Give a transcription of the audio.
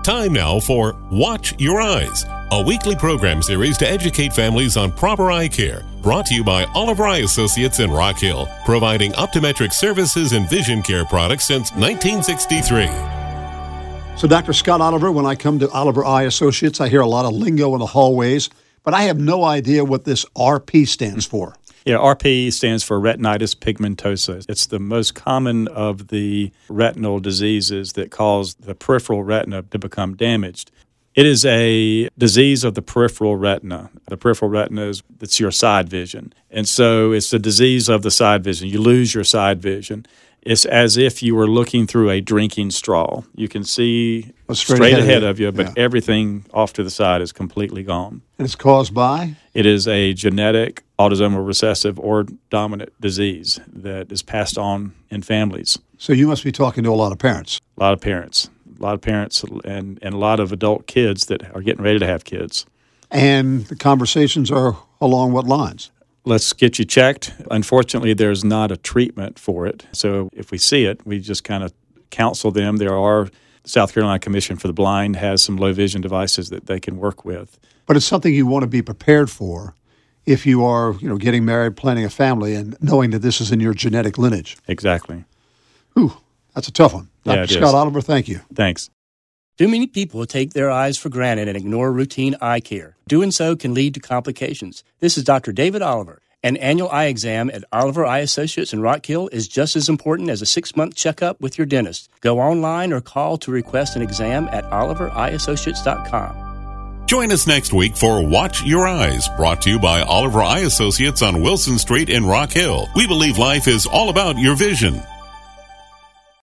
Time now for Watch Your Eyes, a weekly program series to educate families on proper eye care, brought to you by Oliver Eye Associates in Rock Hill, providing optometric services and vision care products since 1963. So, Dr. Scott Oliver, when I come to Oliver Eye Associates, I hear a lot of lingo in the hallways, but I have no idea what this RP stands for. Yeah, RP stands for retinitis pigmentosa. It's the most common of the retinal diseases that cause the peripheral retina to become damaged. It is a disease of the peripheral retina. The peripheral retina it's your side vision. And so it's a disease of the side vision. You lose your side vision. It's as if you were looking through a drinking straw. You can see straight ahead of you, but everything off to the side is completely gone. And it's caused by? It is a genetic, autosomal recessive, or dominant disease that is passed on in families. So you must be talking to a lot of parents. A lot of parents, and a lot of adult kids that are getting ready to have kids. And the conversations are along what lines? Let's get you checked. Unfortunately, there's not a treatment for it. So if we see it, we just kind of counsel them. There are South Carolina Commission for the Blind has some low vision devices that they can work with. But it's something you want to be prepared for if you are, getting married, planning a family, and knowing that this is in your genetic lineage. Exactly. Whew, that's a tough one. Dr. Scott Oliver, thank you. Thanks. Too many people take their eyes for granted and ignore routine eye care. Doing so can lead to complications. This is Dr. David Oliver. An annual eye exam at Oliver Eye Associates in Rock Hill is just as important as a 6-month checkup with your dentist. Go online or call to request an exam at olivereyeassociates.com. Join us next week for Watch Your Eyes, brought to you by Oliver Eye Associates on Wilson Street in Rock Hill. We believe life is all about your vision.